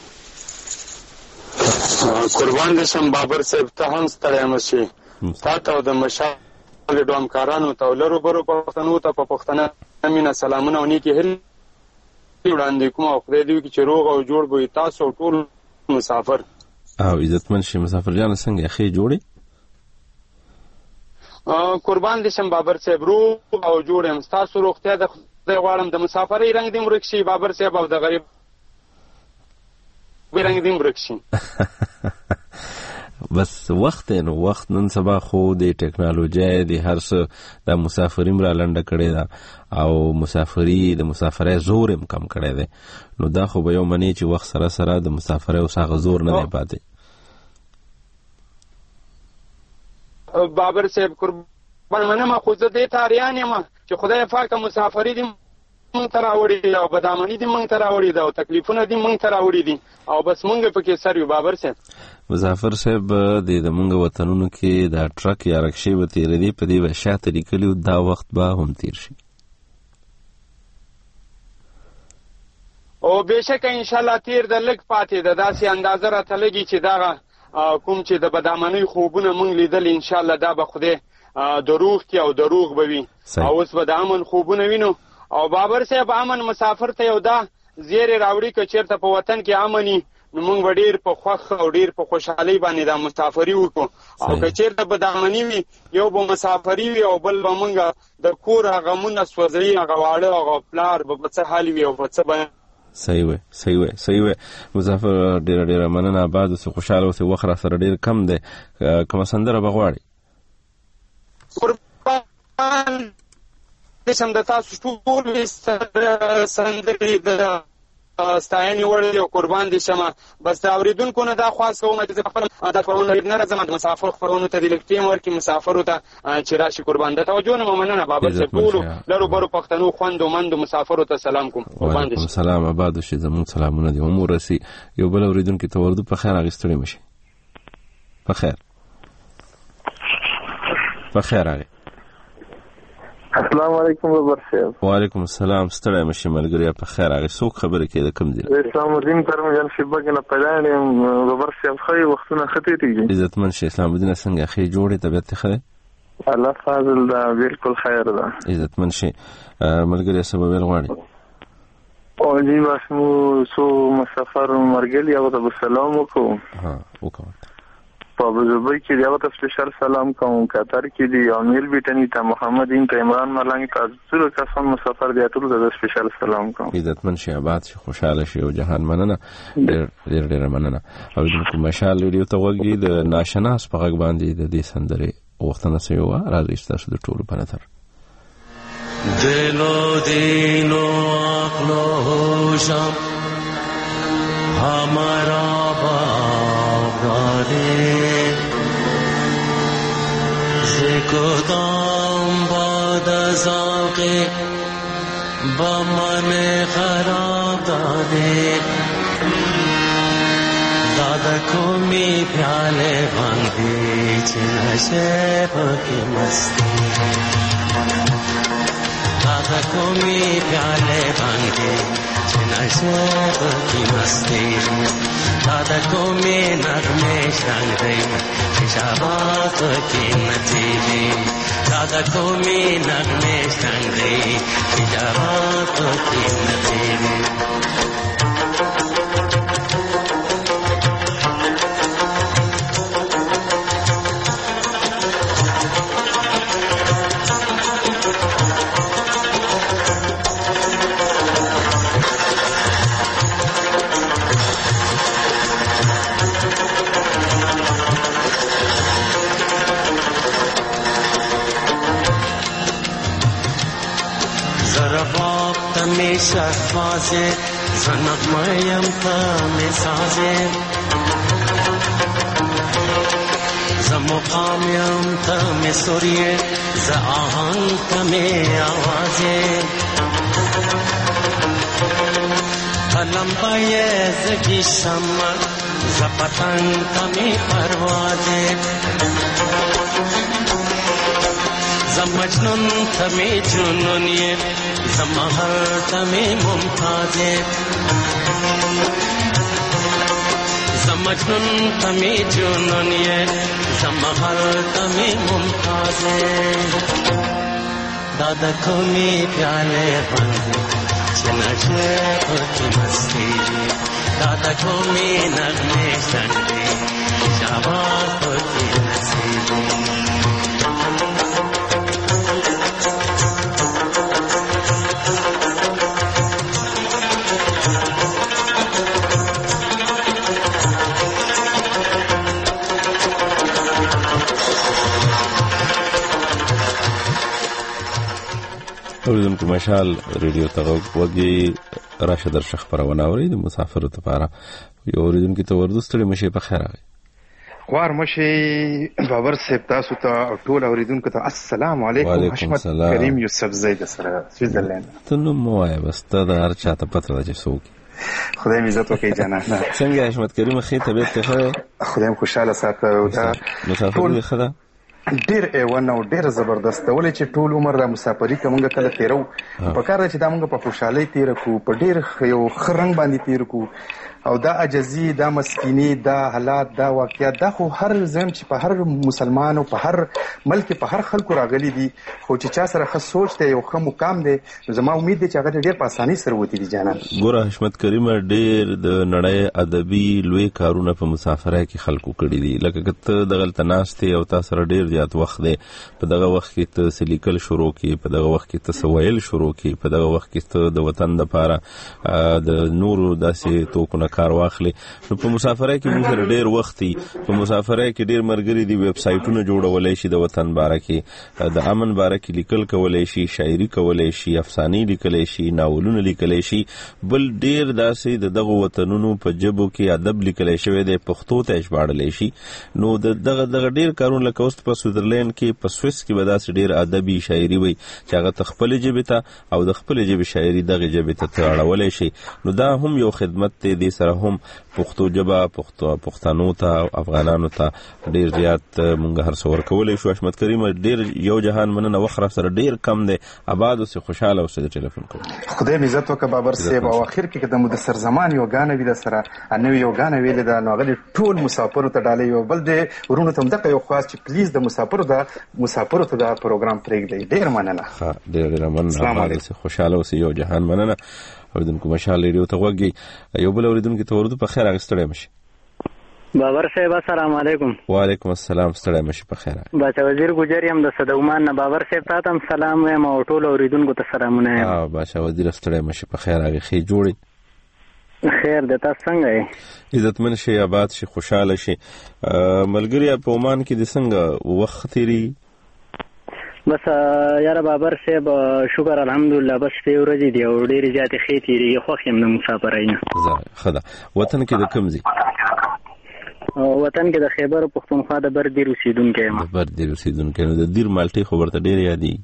قربان دې شم بابر صاحب ته هم ستړی مشي تا ته د مشال ډومکارانو ته ولرو برو پښتنو ته په پښتنه مینه سلامونه او نیکی هیل وړاندې کوم او خدای دې چې روغ او جوړ وي تاسو ټول مسافر او عزتمن شي مسافر جان څنګه اخی جوړي قربان دې شم بابر صاحب روغ او جوړ يم تاسو روغتیا د خدای غواړم د مسافرۍ رنگ دې مرک شي بابر صاحب او د غریب رنگ دې مرک شي بس وخت نو وخت نن سبا خو د ټکنالوژي د هر څه د مسافریم را لنډه کړي دا او مسافری د مسافرۍ زور هم کم کړي دي نو دا خو به یو منی چې وخت سره سره د مسافرۍ او ساغه زور نه دی پاتې. بابر صاحب قربان منم خو زه دې تاریان یم چې خدای پاک مسافری دې مونږ ته راوړي دي او بدامني دې مونږ ته راوړي دي او تکلیفونه دې مونږ ته راوړي دي او بس مونږ پکې سر یو بابر صاحب. مسافر صاحب د مونږ وطنونو کې دا ټرک یا رکشې به تیر دي په دې به شاته لیکلي دا وخت به هم تیر شي او بهشکه ان شاء الله تیر د لګ پاتې د داسې اندازه راته لګي چې دا کوم چې د بدامنۍ خوبونه مونږ لیدل ان شاء الله دا به خدای دروغ کې او دروغ به وي او اوس به د امن خوبونه وینو او بابر صاحب امن مسافر ته یو دا زیری راوړي که چیرته په وطن کې امني نو مونږ به ډېر په خوښ او ډېر په خوشحالۍ باندې دا مسافري وکړو او که چیرته به دامني وي یو به مسافري وي او بل به مونږ د کور هغه مونه سوځوي هغه واړه هغه پلار به څه حال وي او په څه به صحیح وي مسافر ډېره مننه آباد اوسې خوشحاله اوسې وخت را سره ډېر کم دی کومه سندره به غواړي قربان دې د تاسو ټول سندرې د ستاینې وړ دي او قربان دې شمه بس د اورېدونکو نه دا خواست کوم چې زه خپل دا خپرونه نه راځم د مسافر خپرونو ته د لږ ټیم ورکړي مسافرو ته چې راشي قربان د توجه نه مننه بابر صاحب ټولو لرو برو پښتنو خوندو مندو مسافرو ته سلام کوم قربان دې سلام آباد شي زموږ سلامونه دي عمر رسي یو بل اورېدونکو ته ورده په خیر اغستړي مشي په خیر اغه السلام علیکم بابر صاحب. وعلیکم السلام ستړی مشي ملګری په خیر هغه څوک خبره کې د کم دی اسلام الدین پرمجان شبګ نه پلان بابر صاحب خو وختونه خطې دي عزتمن شي اسلام الدین څنګه خې جوړې طبيعت خه الله فاضل دا بالکل خیر ده عزتمن شي ملګری سبب غواړي او جی واسمو سو مسافر مرګلی او د سلام وکړو په ابوظبي کې دیو ته سپیشل سلام کوم قطر کې دی امیر بیٹنی ته محمد ان ته عمران ملنګ ته ټول کسان مسافر دی ټول د سپیشل سلام کوم عزتمن شي آباد شي خوشاله شي او جهان مننه ډېر مننه او د مشال ویډیو ته وګورئ د ناشناس په غږ باندې د دې سندره وختونه سيوا راځي تاسو د ټول په نظر دینو عقل هوشم हमारा बागाने ज़िक़दाम बादज़ाक़े बमन खराब दाने दादा को मी प्याले बांधे नशे की मस्ती दादा को मी प्याले बांधे नशे की मस्ती दादा को मैं नगमे शान गई शाबात की नतीजे दादा को मैं नगमे शान गई शाबात की नतीजे شفازه زنق مایم تم سازه زمقامیم تم سوریه ز آهنگ تم آوازه قلم بایه زگی شمع ز پتنگ تم پروازه ز مجنون تمی جنونیه زمهر تمی ممتازه زمجنون تمی جنونیه زمهر تمی ممتازه دادا کومی پیاله بندی چنچه پتی مستی دادا کومی نغمه شنگی جواب پتی نسیبی اوریدونکو مشال ریډیو ته وګي راشه درشه خبرونه اوري د مسافرو لپاره یو اوریدونکو ته ورته ستړي مشه په خیر راغی خوار مشه بابر صاحب تاسو ته ټول اوریدونکو ته السلام علیکم حشمت کریم یوسف زید سره سویزرلند ته نو موای بس ته هر چاته پته راځي څوک خدای می عزت وکړي جناب څنګه حشمت کریم خې طبيعت ته خدای خوشاله ساته او دا مسافر خدا ډیر ایوان او ډیر زبردست ولې چې ټول عمر را مسافری کومه کله تیرو په کار چې دا موږ په خوشحالي تیر کو په ډیر یو خرنګ باندې تیر کو او دا عجزي دا مسکینی دا حالات دا واقعیت دا خو هر زم چې په هر مسلمان او په هر ملک په هر خلکو راغلي دي خو چې چا سره خاص سوچ ته یو خو مقام دی زما امید دی چې هغه ډیر په اساني سره وتی دي جانا ګوره حشمت کریم ډیر د نړۍ ادبي لوی کارونه په مسافرۍ کې خلکو کړی دي لکه کته دغه تناسته او تاسو سره ډیر زیات وخت دی په دغه وخت کې ته سلیکل شروع کی په دغه وخت کې ته سوایل شروع کی په دغه وخت کې ته د وطن لپاره د نورو داسې توکونه کار واخلي نو په مسافرۍ کې موږ سره ډیر وخت دی په مسافرۍ کې ډیر مرګري دي ویب سایټونه جوړولای شي د وطن باره کې د امن باره کې لیکل کولای شي شاعري کولای شي افسانې لیکلای شي ناولونه لیکلای شي بل ډیر داسې دغه وطنونو په جبو کې ادب لیکلای شوی دی پښتو ته ژباړلای شي نو دغه ډیر کارونه لکه اوس په سویزرلند کې په سویس کې به داسې ډیر ادبي شاعري وي چې هغه خپل جبه ته او د خپل جبه شاعري دغه جبه ته اړولای شي نو دا هم یو خدمت دی سره هم پښتو جبه پښتنو ته افغانانو ته ډیر زیات مونږ هر څور کولای شو حشمت کریم ډیر یو جهان مننه وخره سره ډیر کم دی آباد او خوشاله اوسه د ټلیفون کوم خدای می عزت وکړه بابر صاحب او اخر کې د مدثر زمان یو غانه وی د سره انوي یو غانه ویل دا نو غلي ټول مسافر ته ډالې یو بل دی ورونو ته دغه یو خاص چې پلیز د مسافر ته دا پروګرام پرېږدي ډیر مننه ها ډیر مننه خوشاله اوسه یو جهان مننه اوریدونکو مشال ریډیو ته وګي یو بل اوریدونکو ته ورته په خیر راغستړی مشي بابر صاحب السلام علیکم وعلیکم السلام ستړی مشي په خیر بچا وزیر ګجری هم د صدومان نه بابر صاحب ته هم سلام وایم او ټول اوریدونکو ته سلامونه ها بچا وزیر ستړی مشي په خیر راغی خې جوړي خیر د تاسو څنګه یې عزتمن شي آباد شي خوشاله شي ملګری په عمان کې د څنګه وخت تیری بس یاره بابر صاحب شکر الحمدلله بس په ورځې دی او ډېر زیات خېتيري خو خیم د مسافرینه خدا وطن کې د کوم ځای وطن کې د خیبر پختونخوا د بردیر اوسیدونکو یم د بردیر اوسیدونکو د دیر مالټي خو ورته ډېر یادي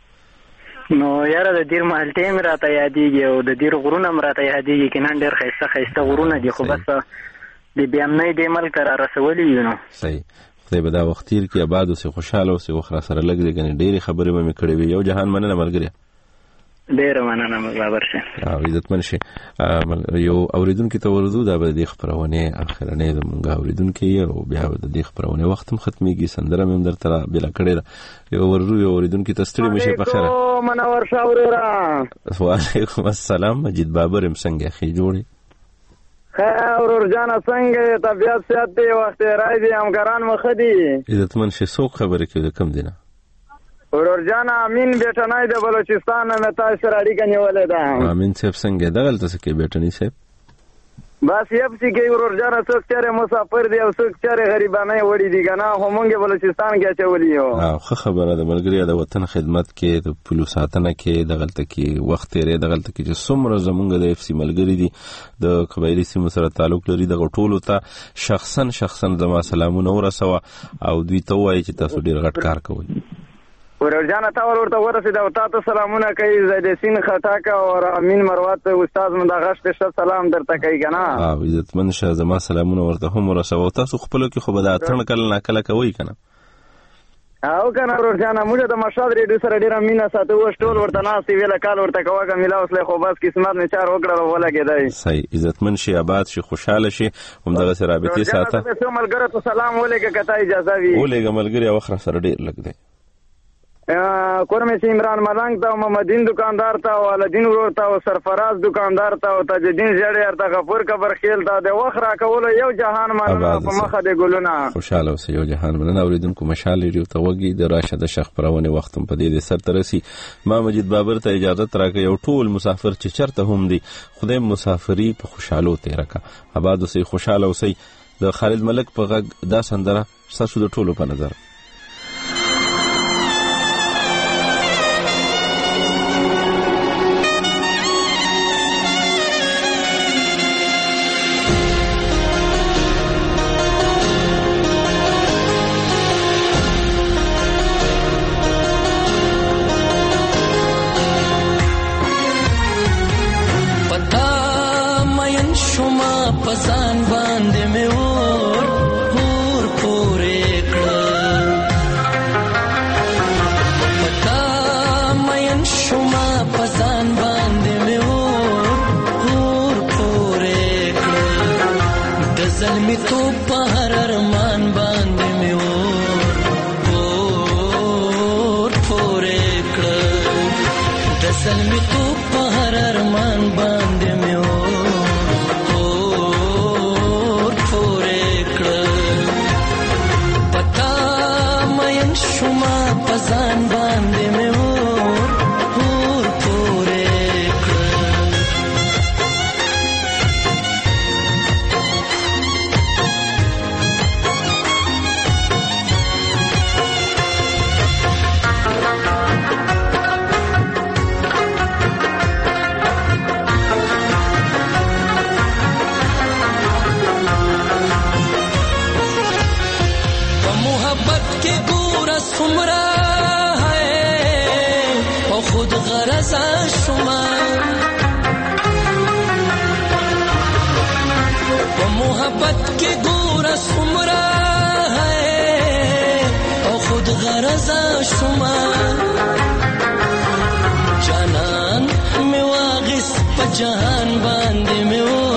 نو یاره د دیر مالټي مې راته یادېږي او د دیر غرونه مې راته یادېږي کې نن ډېر ښایسته غرونه دي خو بس د بیامنۍ دې ملک را رسولي یو نو صحیح خدای به دا وخت تیر کې آباد اوسې خوشاله اوسې وخره سره لګ دی کنه ډېرې خبرې به مې کړې وي یو جهان مننه ملګری ډېر مننه بابر شه او عزتمن شي یو اوریدونکو ته ورزو دا به د خبرونه اخرنه د مونږ اوریدونکو او بیا د دې خبرونه وخت هم ختميږي سندره مې در تر بلا کړې یو ورزو یو اوریدونکو ته ستړي مشه په خیر منور شاورا وعلیکم السلام مجید بابر هم څنګه خې جوړي خیر ورجانا څنګه طبيعت سات دی وخت راځي همکاران مخدي عزتمن شي څوک خبرې کوي کوم دینه ورجانا امین بیٹنای د بلوچستان نه تاسو سره اړیکه نیولې ده امین صاحب څنګه دغه تاسو کې بیٹنی صاحب بس یب سی کې ورجانا څوک چره مسافر دی او څوک چره غریبانه وړي دي کنه همونګه بلوچستان کې چولې یو خو خبره ده ملګری د وطن خدمت کې د پولیس ساتنه کې دغلت کې وخت یې دغلت کې چې څومره زمونږ د اف سی ملګری دي د قبایلی سیمو سره تعلق لري د ټولو ته شخصا زما سلامونه ورسوه او دوی ته وایي چې تاسو ډیر غټ کار کوئ ورجانا تا ورته ورسېد او تاسو سلامونه کوي زیدسین خټاکا او امین مروت استاد مندغش په سلام درته کوي کنه عزتمن شه زما سلامونه ورته هم ورسوه تاسو خپل کې خو به دا ترن کله نه کله کوي کنه او کنه ورور جانه موږ د مشاد ریډیو سره ډیره مینه ساتو او ټول ورته ناستې ویله کال ورته کوه ملا اوسله خو بس قسمت نه چار وکړه ولګېدای صحیح عزتمن شي آباد شي خوشاله شي همدغه سره رابطې ساته ته ملګری ته سلام ولېږه کته اجازه وي ولېږه ملګری او خره سره ډیر لګ دی کورمه سي عمران ملنګ ته محمدین دکاندار ته ولدین ورور ته او سرفراز دکاندار ته او تجدین جړی ته غفور کبر خیل ته د وخره کول یو جهان مننه په مخه د ګلونه خوشاله اوسه یو جهان مننه اوریدونکو مشال ریو ته وګي د راشد شیخ پرونه وخت په دې سر ترسي ما مجید بابر ته اجازه تراکه یو ټول مسافر چې چرته هم دي خدای مسافری په خوشاله تیر کا آباد اوسه خوشاله اوسه د خالد ملک په غږ دا سندره ساسو د ټولو په نظر جهان میں واغس پہ جہان باندے میں